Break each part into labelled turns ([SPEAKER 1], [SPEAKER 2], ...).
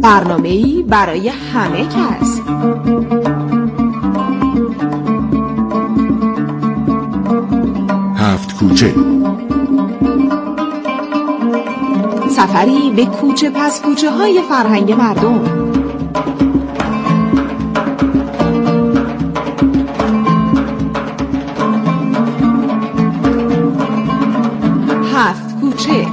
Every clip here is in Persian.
[SPEAKER 1] برنامه‌ای برای همه کس.
[SPEAKER 2] هفت کوچه،
[SPEAKER 1] سفری به کوچه پس کوچه های فرهنگ مردم. هفت کوچه.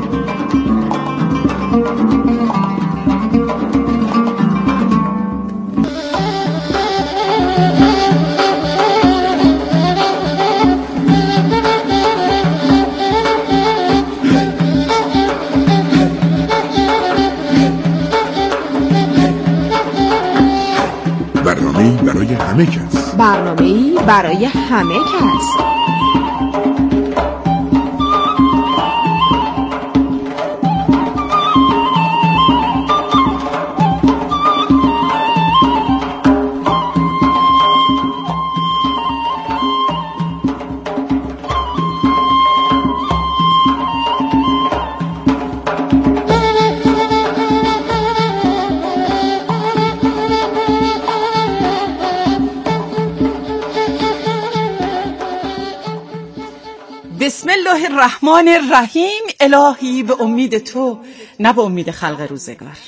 [SPEAKER 2] برنامه‌ای برای همه کس.
[SPEAKER 1] برنامه‌ای برای همه کس.
[SPEAKER 3] بسم الله الرحمن الرحیم. الهی به امید تو، نه به امید خلق روزگار.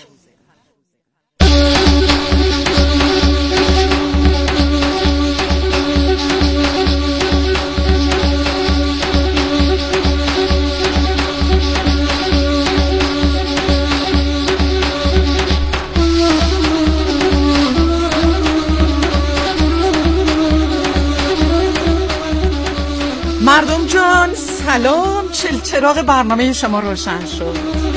[SPEAKER 3] مردم جان سلام، چراغ برنامه شما روشن شد.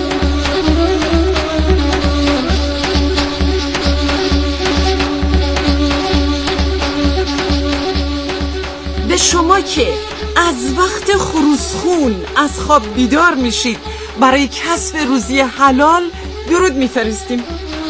[SPEAKER 3] به شما که از وقت خروسخون از خواب بیدار میشید برای کسب روزی حلال درود میفرستیم.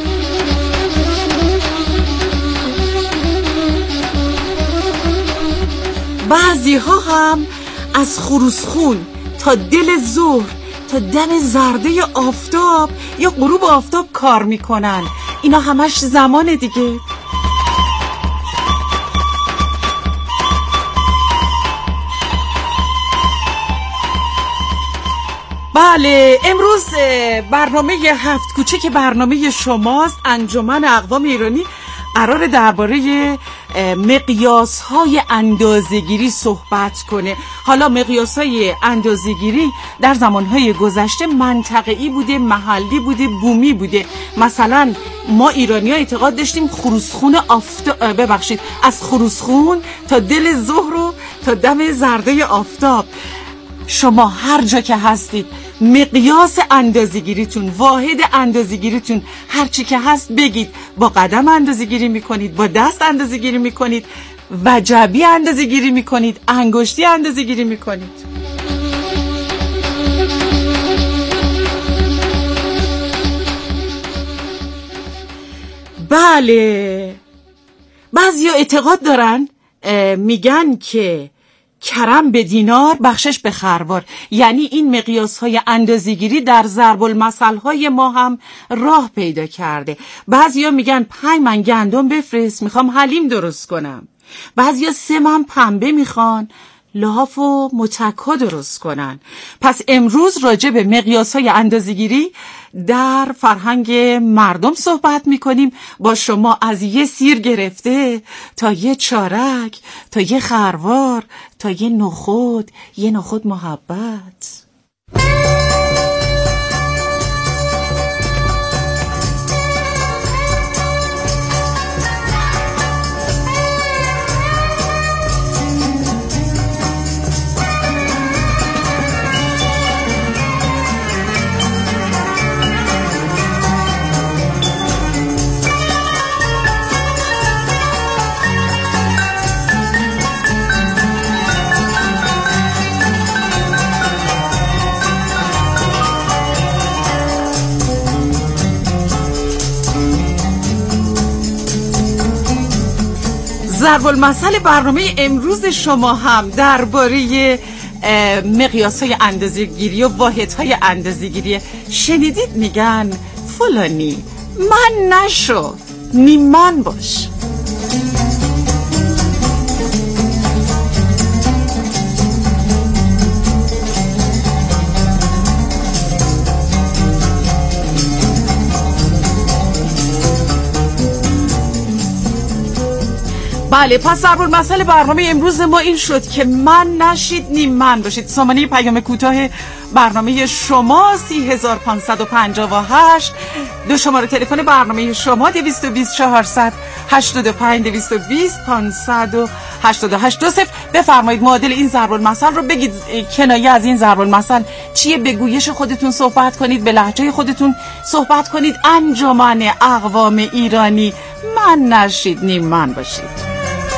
[SPEAKER 3] بعضی ها هم از خروسخون تا دل ظهر تا دم زرده آفتاب یا غروب آفتاب کار میکنن. اینا همش زمان دیگه. بله، امروز برنامه هفت کوچه که برنامه شماست، انجمن اقوام ایرانی قرار درباره مقیاس‌های اندازه‌گیری صحبت کنه. حالا مقیاس‌های اندازه‌گیری در زمان‌های گذشته منطقه‌ای بوده، محلی بوده، بومی بوده. مثلا ما ایرانی‌ها اعتقاد داشتیم خروسخون از خروسخون تا دل ظهر و تا دم زرده آفتاب. شما هر جا که هستید مقیاس اندازه‌گیریتون، واحد اندازه‌گیریتون هر چی که هست بگید. با قدم اندازه‌گیری میکنید، با دست اندازه‌گیری میکنید، وجبی اندازه‌گیری میکنید، انگشتی اندازه‌گیری میکنید. بله، بعضیا اعتقاد دارن، میگن که کرم به دینار، بخشش به خروار. یعنی این مقیاس‌های اندازه‌گیری در ضرب المثل‌های ما هم راه پیدا کرده. بعضیا میگن 5 من گندم بفرست، میخوام حلیم درست کنم. بعضیا 3 من پنبه میخوان لحاف و متکا درست کنن. پس امروز راجع به مقیاس‌های اندازه‌گیری در فرهنگ مردم صحبت میکنیم با شما، از یه سیر گرفته تا یه چارک، تا یه خروار، تا یه نخود محبت. ضرب المثل برنامه امروز شما هم درباره مقیاس‌های اندازه‌گیری و واحدهای اندازه‌گیری. شنیدید میگن فلانی من نشو، نیم من باش. بله، پس ضرب‌المثل برنامه امروز ما این شد که من نشید نیم من باشید. سامانه پیام کوتاه برنامه شما 30558. دو شماره تلفن برنامه شما 220 400 85 220 588. بفرمایید معادل این ضرب‌المثل رو بگید، کنایه از این ضرب‌المثل چیه؟ به گویش خودتون صحبت کنید، به لهجه خودتون صحبت کنید. انجمن اقوام ایرانی من نشید نیم من باشید.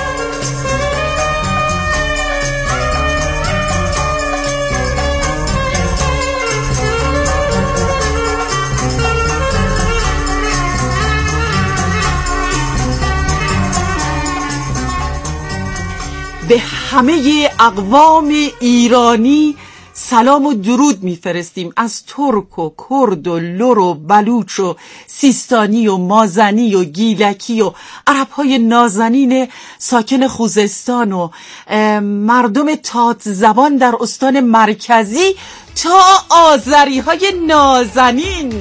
[SPEAKER 3] به همه اقوام ایرانی سلام و درود میفرستیم، از ترک و کرد و لر و بلوچ و سیستانی و مازنی و گیلکی و عربهای نازنین ساکن خوزستان و مردم تات زبان در استان مرکزی تا آذری های نازنین.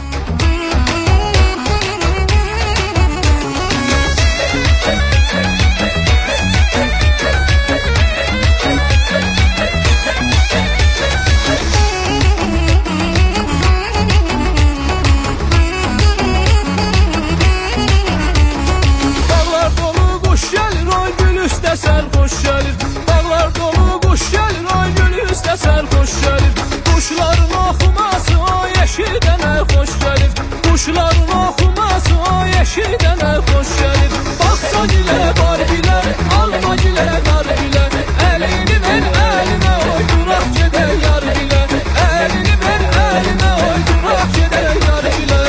[SPEAKER 4] Sərxoş gəlir, dağlar dolu quş gəlir, ay gül üstə sərxoş gəlir. Quşların oxuması o yeşildən xoş gəlir. Quşların oxuması o yeşildən xoş gəlir. Baxsa gilə, bar gilə, alma gilə, dar gilə. Əlini ver əlimə, oy duraq gedək yar gilə. Əlini ver əlimə, oy duraq gedək yar gilə.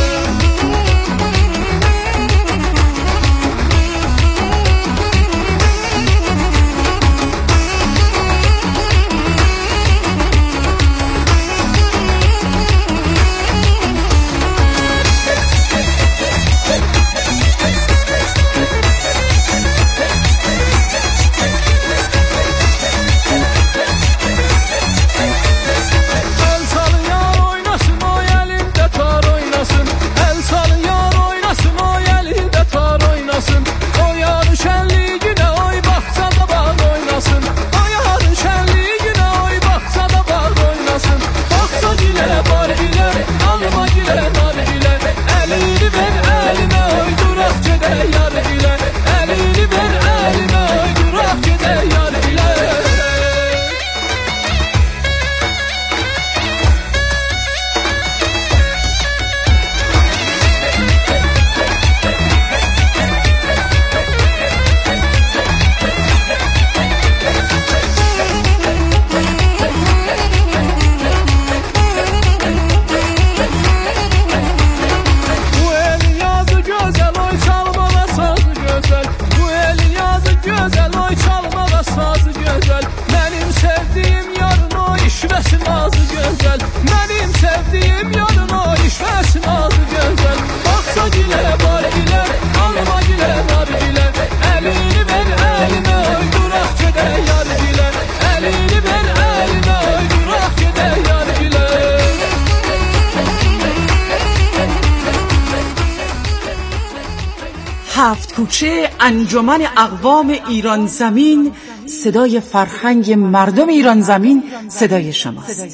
[SPEAKER 3] هفت کوچه انجمن اقوام ایران زمین، صدای فرهنگ مردم ایران زمین، صدای شماست.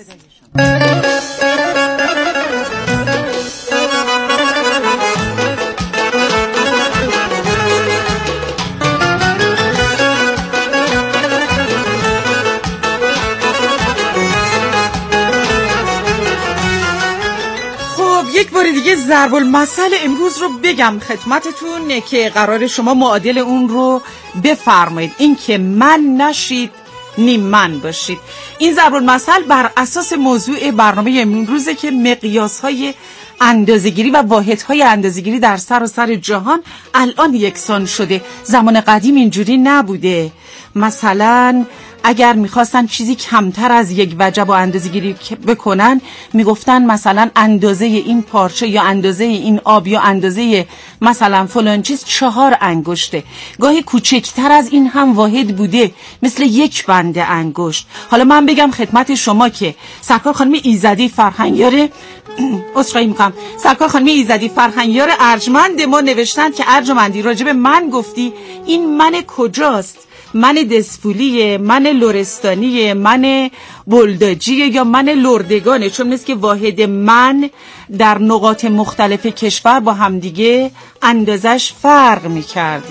[SPEAKER 3] یک بار دیگه ضرب المثل امروز رو بگم خدمتتون که قرار شما معادل اون رو بفرمایید. این که من نشید نیم من باشید. این ضرب المثل بر اساس موضوع برنامه امروزه که مقیاس‌های اندازه‌گیری و واحدهای اندازه‌گیری در سراسر جهان الان یکسان شده. زمان قدیم اینجوری نبوده. مثلا اگر میخواستن چیزی کمتر از یک وجب و اندازه‌گیری بکنن میگفتن مثلا اندازه این پارچه یا اندازه این آب یا اندازه مثلا فلان چیز 4 انگشته. گاهی کوچکتر از این هم واحد بوده، مثل 1 بند انگشت. حالا من بگم خدمت شما که سرکار خانم ایزدی فرهنگیار سرکار خانم ایزدی فرهنگیار ارجمند ما نوشتن که ارجمندی راجب من گفتی، این من کجاست؟ من دسپولیه، من لرستانیه، من بلداجیه یا من لردگانه؟ چون مثل که واحد من در نقاط مختلف کشور با همدیگه اندازش فرق میکرده.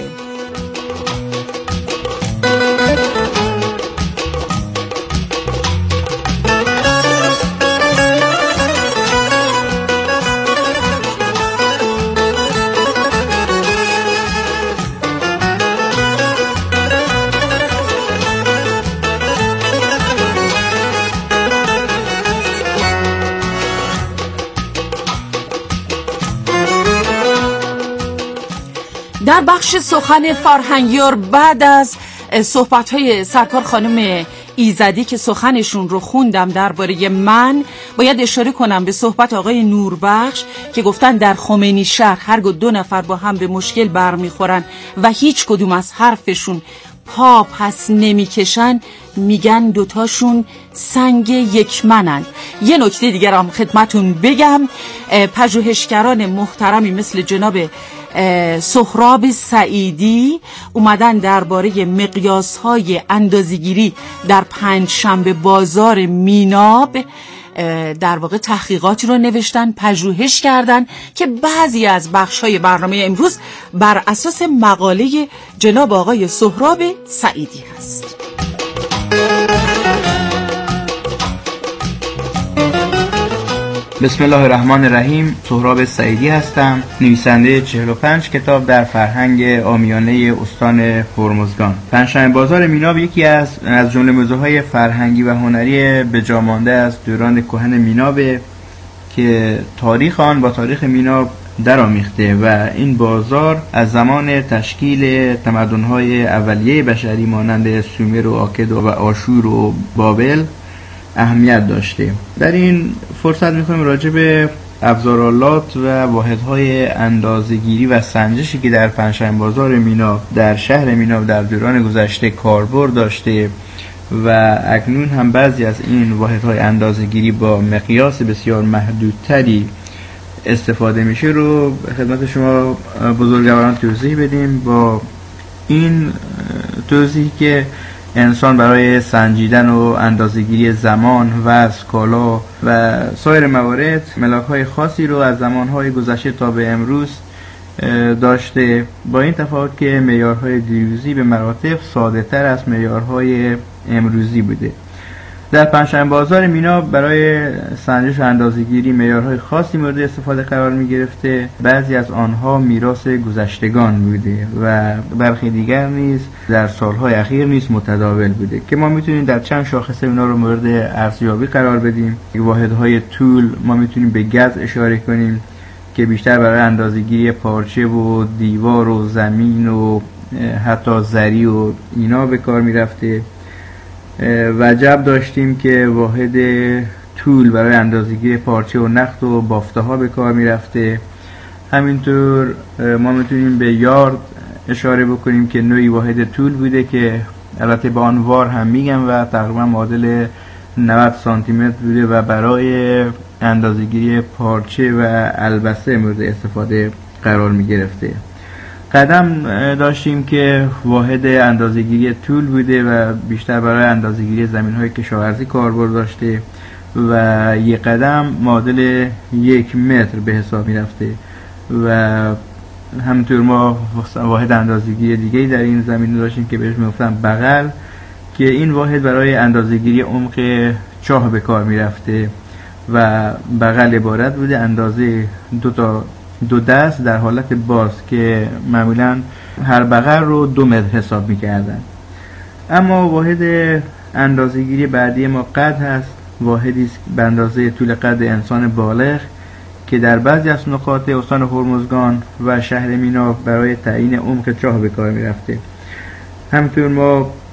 [SPEAKER 3] در بخش سخن فرهنگیار بعد از صحبت‌های سرکار خانم ایزدی که سخنشون رو خوندم درباره من، باید اشاره کنم به صحبت آقای نوربخش که گفتن در خمینی شهر هرگاه 2 نفر با هم به مشکل برمیخورن و هیچ کدوم از حرفشون پا پس نمیکشن، میگن دوتاشون سنگ یک منن. یه نکته دیگر هم خدمتون بگم، پژوهشگران محترمی مثل جناب سهراب سعیدی اومدن درباره مقیاس‌های اندازه‌گیری در پنجشنبه بازار میناب در واقع تحقیقاتی رو نوشتن، پژوهش کردن که بعضی از بخش‌های برنامه امروز بر اساس مقاله جناب آقای سهراب سعیدی هست.
[SPEAKER 5] بسم الله الرحمن الرحیم. سهراب سعیدی هستم، نویسنده 45 کتاب در فرهنگ عامیانه استان هرمزگان. پنجشنبه بازار میناب یکی از جمله موضوعهای فرهنگی و هنری به جا مانده از دوران کهن میناب که تاریخ آن با تاریخ میناب درآمیخته و این بازار از زمان تشکیل تمدن‌های اولیه بشری مانند سومر و آکد و آشور و بابل اهمیت داشته. در این فرصت می‌خوایم راجع به ابزارالات و واحدهای اندازه‌گیری و سنجشی که در پنجشنبه بازار میناب در شهر میناب در دوران گذشته کاربرد داشته و اکنون هم بعضی از این واحدهای اندازه‌گیری با مقیاس بسیار محدودتری استفاده میشه رو خدمت شما بزرگواران توضیح بدیم. با این توضیحی که انسان برای سنجیدن و اندازه‌گیری زمان، وزن، کالا و سایر موارد ملاک‌های خاصی رو از زمان‌های گذشته تا به امروز داشته، با این تفاوت که معیارهای دیروزی به مراتب ساده‌تر از معیارهای امروزی بوده. در پنجشنبه بازار میناب برای سنجش و اندازه‌گیری معیارهای خاصی مورد استفاده قرار می‌گرفته. بعضی از آنها میراث گذشتگان بوده و برخی دیگر نیز در سالهای اخیر نیز متداول بوده که ما میتونیم در چند شاخصه اینا رو مورد ارزیابی قرار بدیم. واحدهای طول ما میتونیم به گز اشاره کنیم که بیشتر برای اندازه‌گیری پارچه و دیوار و زمین و حتی زری و اینا به کار میرفته. وجب داشتیم که واحد طول برای اندازه‌گیری پارچه و نخت و بافته ها به کار میرفته. همینطور ما میتونیم به یارد اشاره بکنیم که نوعی واحد طول بوده که البته با آن وار هم میگم و تقریبا معادل 90 سانتی متر بوده و برای اندازه‌گیری پارچه و البسه مورد استفاده قرار میگرفته. قدم داشتیم که واحد اندازه‌گیری طول بوده و بیشتر برای اندازه‌گیری زمین‌های کشاورزی کاربرد داشته و یک قدم معادل 1 متر به حساب می‌رفته و همینطور ما واحد اندازه‌گیری دیگه‌ای در این زمینه داشتیم که بهش می‌گفتن بغل، که این واحد برای اندازه‌گیری عمق چاه به کار می‌رفته و بغل عبارت بوده اندازه دو دست در حالت باز که معمولا هر بغل رو 2 متر حساب می‌کردن. اما واحد اندازه‌گیری بعدی ما قد هست، واحدی است به اندازه طول قد انسان بالغ که در بعضی از نقاط استان هرمزگان و شهر میناب برای تعیین عمق چاه به کار می‌رفته. همینطور ما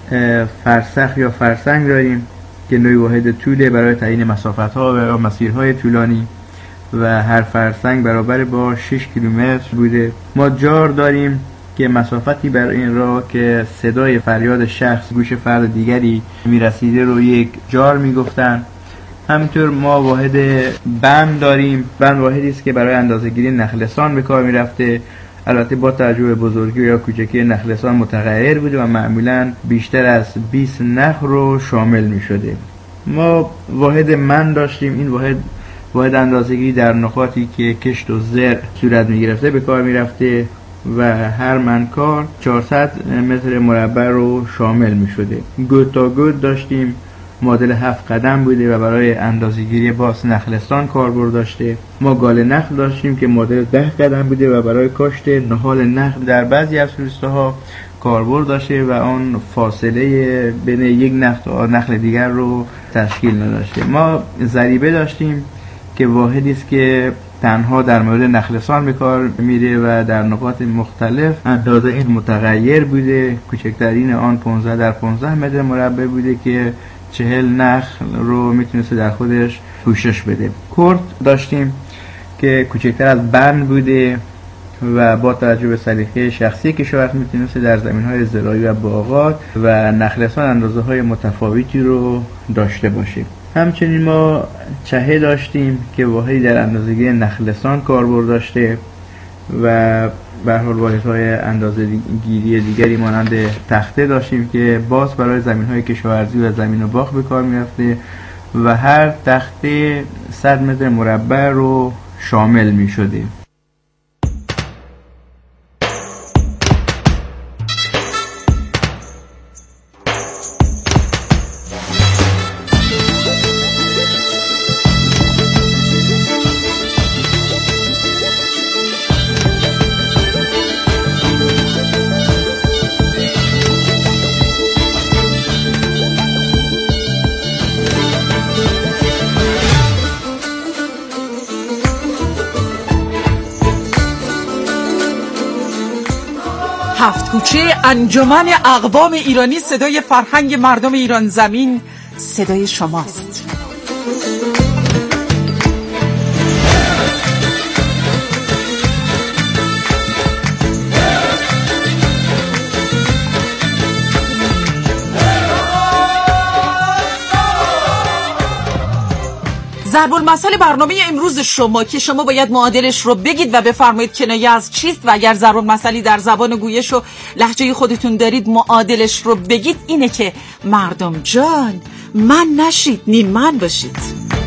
[SPEAKER 5] فرسخ یا فرسنگ داریم که نوعی واحد طوله برای تعیین مسافت‌ها و مسیرهای طولانی و هر فرسنگ برابر با 6 کیلومتر بوده. ما جار داریم که مسافتی بر این راه که صدای فریاد شخص گوش فرد دیگری میرسیده رو یک جار میگفتن. همینطور ما واحد بند داریم. بند واحدی است که برای اندازه‌گیری نخلستان به کار میرفته. البته با توجه به بزرگی یا کوچکی نخلستان متغیر بوده و معمولاً بیشتر از 20 نخ رو شامل میشده. ما واحد من داشتیم. این واحد اندازه‌گیری در نقاطی که کشت و زرع صورت میگرفته به کار میرفته و هر منکار 400 متر مربع رو شامل میشده. گود تا گود داشتیم. معادل 7 قدم بوده و برای اندازه‌گیری باس نخلستان کاربرد داشته. ما گال نخل داشتیم که معادل 10 قدم بوده و برای کاشت نهال نخل در بعضی از روستاها کاربرد داشته و آن فاصله بین یک نخل تا نخل دیگر رو تشکیل نداشته. ما ضریبه داشتیم که واحدی است که تنها در مورد نخلستان به کار میره و در نقاط مختلف اندازه این متغیر بوده. کوچکترین آن 15 در 15 متر مربع بوده که 40 نخل رو میتونسته در خودش پوشش بده. کرد داشتیم که کوچکتر از بند بوده و با توجه به سلیقه شخصی کشاورز میتونسته در زمین‌های زراعی و باغات و نخلستان اندازه‌های متفاوتی رو داشته باشه. همچنین ما چهه داشتیم که واحدی در اندازه‌گیری نخلستان کاربرد داشته و به هر حال واحدهای اندازه‌گیری دیگری مانند تخته داشتیم که باز برای زمین‌های کشاورزی و زمین و باغ به کار می‌رفته و هر تخته 100 متر مربع رو شامل می‌شده.
[SPEAKER 3] هفت کوچه انجمن اقوام ایرانی، صدای فرهنگ مردم ایران زمین، صدای شماست. ضرب المثل برنامه امروز شما که شما باید معادلش رو بگید و بفرمایید کنایه از چیست و اگر ضرب المثلی در زبان گویش و لهجه خودتون دارید معادلش رو بگید اینه که مردم جان من نشید نیم من باشید.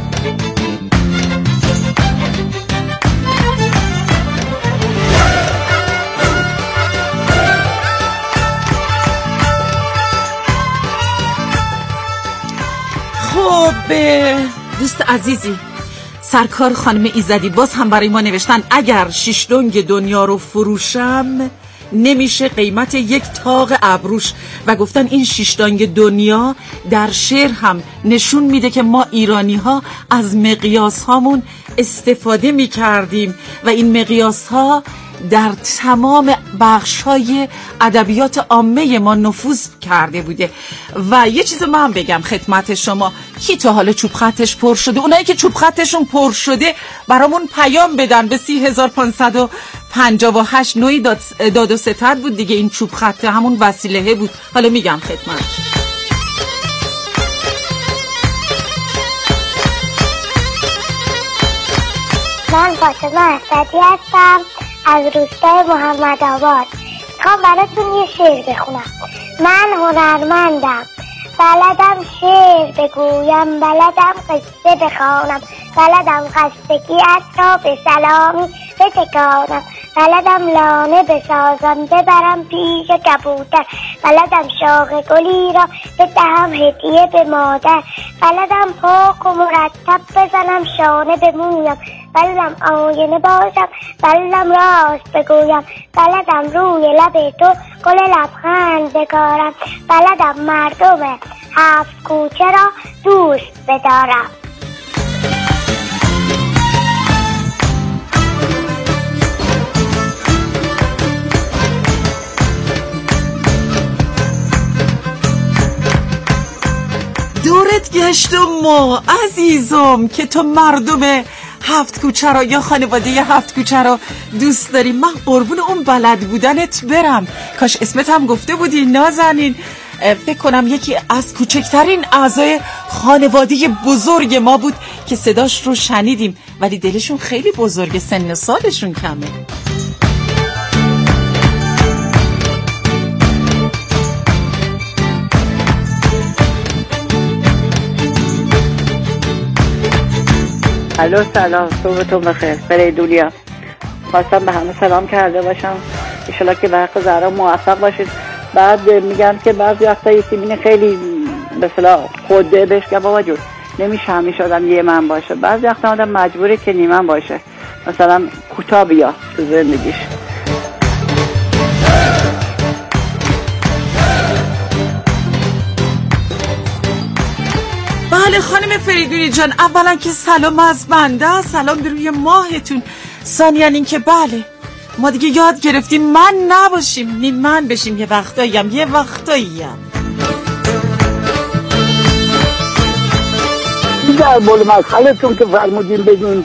[SPEAKER 3] خب دوست عزیزی سرکار خانم ایزدی باز هم برای ما نوشتن اگر 6 دنگ دنیا رو فروشم نمیشه قیمت یک تاق ابروش و گفتن این 6 دنگ دنیا در شعر هم نشون میده که ما ایرانی ها از مقیاس هامون استفاده میکردیم و این مقیاس ها در تمام بخش‌های ادبیات عامه ما نفوذ کرده بوده. و یه چیز من بگم خدمت شما، کی تا حالا چوب خطش پر شده؟ اونایی که چوب خطشون پر شده برامون پیام بدن به 30558. نوعی داد و ستد بود دیگه، این چوب خط همون وسیله بود. حالا میگم خدمت
[SPEAKER 6] من فاطمه اسدی هستم از روستای محمد آباد. میخوام براتون یه شعر بخونم. من هنرمندم، بلدم شعر بگویم، بلدم قصه بخوانم، بلدم خستگیت را به سلامی بتکانم، بلدم لانه بسازم ببرم پیش کبوتر، بلدم شاخ گلی را بدهم هدیه به مادر، بلدم پاک و مرتب بزنم شانه به مویم، بلدم آینه باشم، بلدم راست بگویم، بلدم روی لب تو گل لبخند بکارم، بلدم مردم هفت کوچه را دوست بدارم.
[SPEAKER 3] گشت و ما عزیزم که تو مردم هفت کوچه رو یا خانواده هفت کوچه رو دوست داری. من قربون اون بلد بودنت برم. کاش اسمت هم گفته بودی نازنین. فکر کنم یکی از کوچکترین اعضای خانواده بزرگ ما بود که صداش رو شنیدیم، ولی دلشون خیلی بزرگه، سن سالشون کمه.
[SPEAKER 7] الو سلام، صبحتون بخیر. فریدولیا خواستم به همه سلام کرده باشم، انشالله که وقت زهرا موفق باشید. بعد میگم که بعضی وقتا یه سیمین خیلی به اصطلاح خوده بهش که بابا جون نمیشه همیشه آدم یه من باشه، بعضی وقتا آدم مجبوره که نیمن باشه، مثلا کوتاه بیا تو زندگیش.
[SPEAKER 3] بله خانم فریدونی جان، اولا که سلام از بنده، سلام به روی ماهتون. ثانیاً این که بله ما دیگه یاد گرفتیم من نباشیم، نیم من بشیم. یه وقتاییم
[SPEAKER 8] در بول مسئله‌تون که فرمودین بگین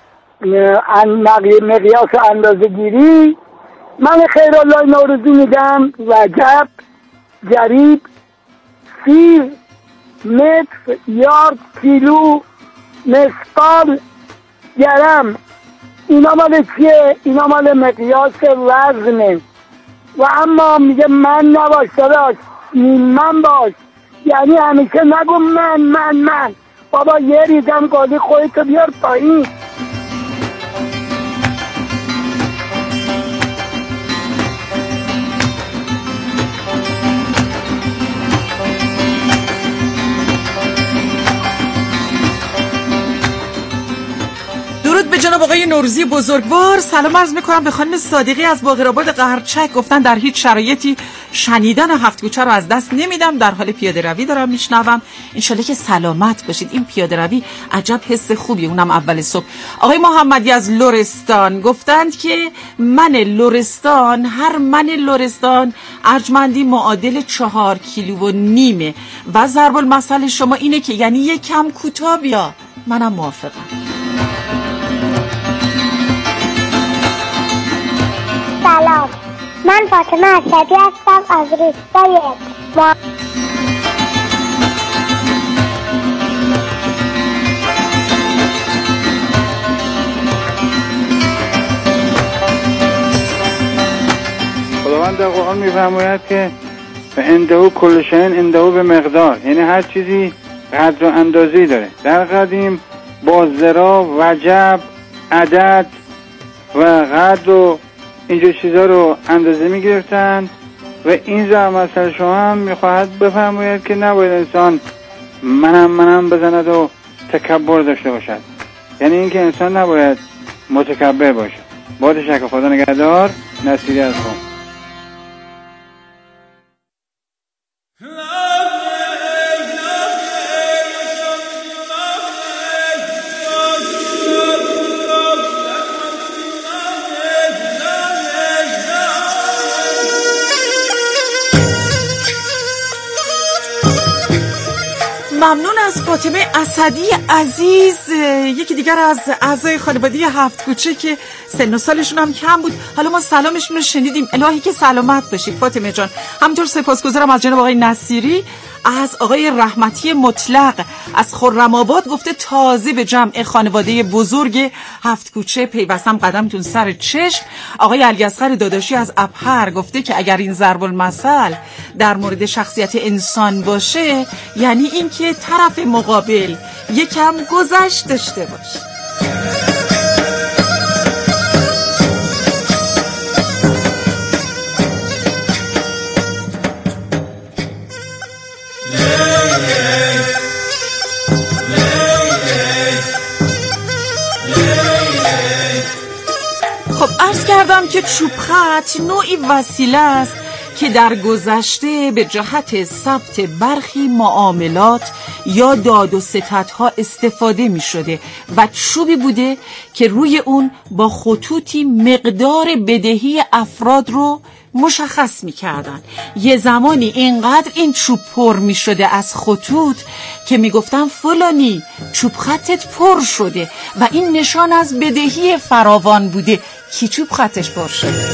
[SPEAKER 8] مقیاس اندازه گیری، من خیرالله نوروزی میگم وجب، جریب، سیر، متر، یارد، کیلو، مسقال، گرم، اینا مال چیه؟ اینا مال مقیاس وزنه. و اما میگه من نباش داداش، من باش، یعنی همیشه نگو من بابا یه ریزم گالی خودتو بیار پایین.
[SPEAKER 3] درود به جناب آقای نوروزی بزرگوار. سلام عرض میکنم به خانم صادقی از باقرآباد قهرچک. گفتن در هیچ شرایطی شنیدن هفت کوچه رو از دست نمیدم، در حال پیاده روی دارم میشنوم. انشالله که سلامت باشید. این پیاده روی عجب حس خوبی، اونم اول صبح. آقای محمدی از لرستان گفتند که من لرستان، هر من لرستان ارجمندی معادل 4 کیلو و نیمه و ضرب المثل شما اینه که یعنی یکم کوتاه بیا. منم موافقم.
[SPEAKER 6] سلام، من فاطمه اسدی هستم از روستای
[SPEAKER 9] خداوند در قرآن می‌فرماید که عنده کل شیء عنده به مقدار، یعنی هر چیزی قدر و اندازه‌ای داره. در قدیم با ذرا، وجب، عدد و قدر و اینجور چیزا رو اندازه میگرفتن و این ضرب مثل شما هم میخواهد بفرماید که نباید انسان منم بزند و تکبر داشته باشد، یعنی اینکه انسان نباید متکبر باشه. با تشکر، خدا نگهدار. نصیری از خون.
[SPEAKER 3] ممنون از فاطمه اسدی عزیز، یکی دیگر از اعضای خانواده هفت کوچه که سن و سالشون هم کم بود. حالا ما سلامشون رو شنیدیم، الهی که سلامت باشید فاطمه جان. همینطور سپاسگزارم از جناب آقای نصیری. از آقای رحمتی مطلق از خرم‌آباد گفته تازه به جمع خانواده بزرگ هفت کوچه پیوستم، قدمتون سر چشم. آقای علیاصغر داداشی از ابهر گفته که اگر این ضرب المثل در مورد شخصیت انسان باشه یعنی این که طرف مقابل یکم گذشت داشته باشه. خب عرض کردم که چوب خط نوعی وسیله است که در گذشته به جهت ثبت برخی معاملات یا داد و ستدها استفاده می شده و چوبی بوده که روی اون با خطوطی مقدار بدهی افراد رو مشخص می کردن. یه زمانی اینقدر این چوب پر می شده از خطوط که می گفتن فلانی چوب خطت پر شده و این نشان از بدهی فراوان بوده که چوب خطش پر شده.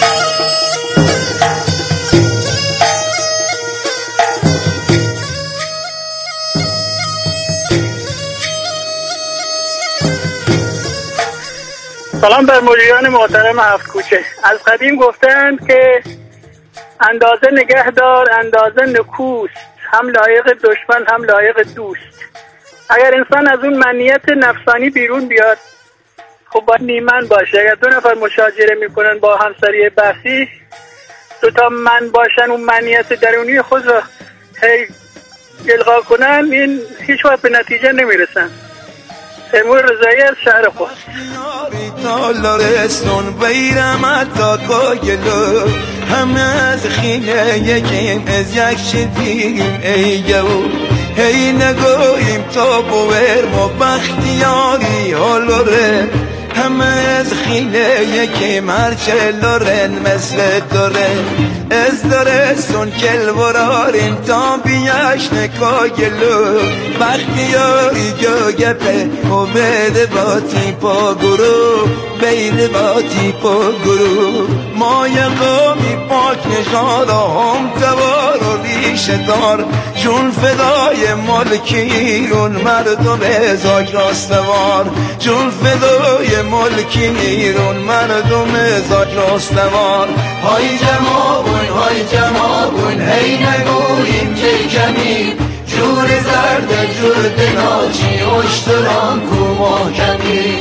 [SPEAKER 10] سلام بر مجریان محترم هفت کوچه. از قدیم گفتند که اندازه نگهدار اندازه نکوست، هم لایق دشمن هم لایق دوست. اگر انسان از اون منیت نفسانی بیرون بیاد خب باید نیمن باشه. اگر دو نفر مشاجره میکنن با همسری بحثی، دوتا من باشن اون منیت درونی خود را القا کنن، این هیچ وقت به نتیجه نمیرسن. تیمور رضایی از شهر خود.
[SPEAKER 11] تالارستون بیرم اتاقا گلو همه از خینه یکیم از یک شدیم ای گو هی نگویم تا بویر ما بختیاری حالوره همه از خینه یکیم هرچه لورن مثل دوره از دارستون کل وراریم تا بیاش نکا گلو بختیاری گو گپه و بده با تیپا گرو بیده با تیپا گرو ما یقامی پاک نشادا هم توار و ریشه دار چون فدای مالکیرون مردم ازاک راستوار چون فدای مالکیرون مردم ازاک راستوار های جمابون هی نگوییم که کمی جور زرد جور دناچی اشتران کو محکمی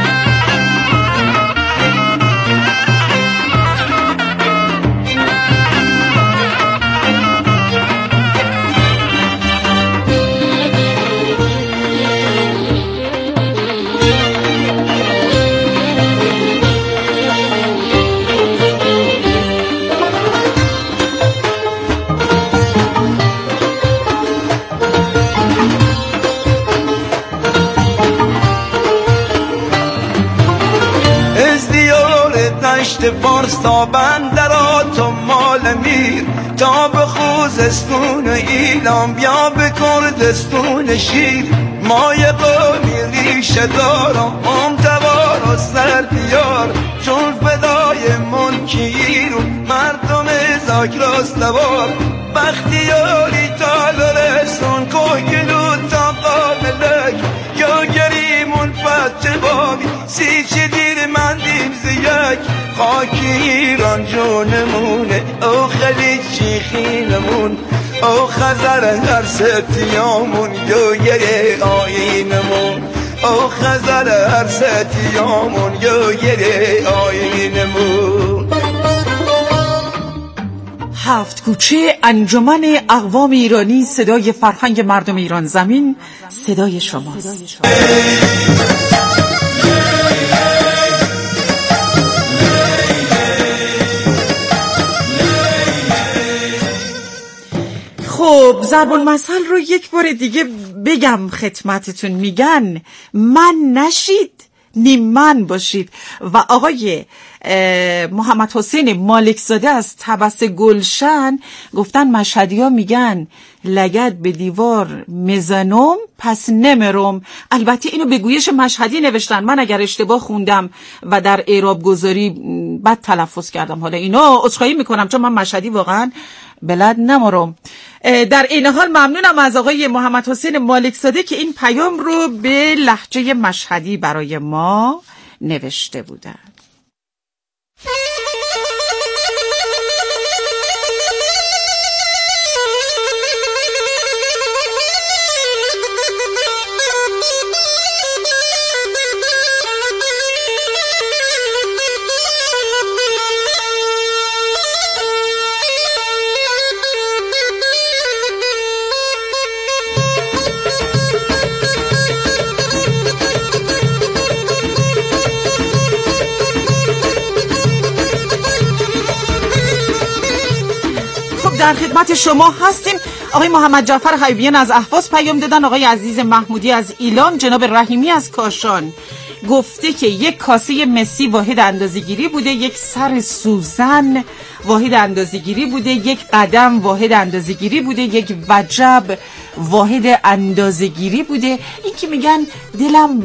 [SPEAKER 11] فارس تا بندرات و مال میر تا به خوزستون ایلام بیا به کردستون شیر ما یه قومی ریشه دارم هم توار و سر بیار چون فدای ملکیرون مردم زاک راستوار بختیاری تا لرسون کوگلو تا قاملک یا گریمون پچه بابی سی چه دیر مندیم زیک خاکی ایران جونمونه او خلیج شیخینمون او خزر هر ستیامون گوگره آینمون او خزر هر ستیامون گوگره آینمون.
[SPEAKER 3] هفت کوچه، انجمن اقوام ایرانی، صدای فرهنگ مردم ایران زمین، صدای شماست. خب ضرب المثل رو یک بار دیگه بگم خدمتتون. میگن من نشید نیم من باشید. و آقای محمد حسین مالکزاده از طبس گلشن گفتن مشهدی ها میگن لگد به دیوار مزنم پس نمرم. البته اینو به گویش مشهدی نوشتن، من اگر اشتباه خوندم و در اعراب گذاری بد تلفظ کردم حالا اینا عذرخواهی میکنم چون من مشهدی واقعا بلد نمارم. در این حال ممنونم از آقای محمد حسین مالکزاده که این پیام رو به لهجه مشهدی برای ما نوشته بودن. در خدمت شما هستیم. آقای محمد جعفر حبیبیان از اهواز پیام دادن. آقای عزیز محمودی از ایلام، جناب رحیمی از کاشان گفته که یک کاسه مسی واحد اندازه‌گیری بوده، یک سر سوزن واحد اندازه‌گیری بوده، یک قدم واحد اندازه‌گیری بوده، یک وجب واحد اندازه‌گیری بوده. این که میگن دلم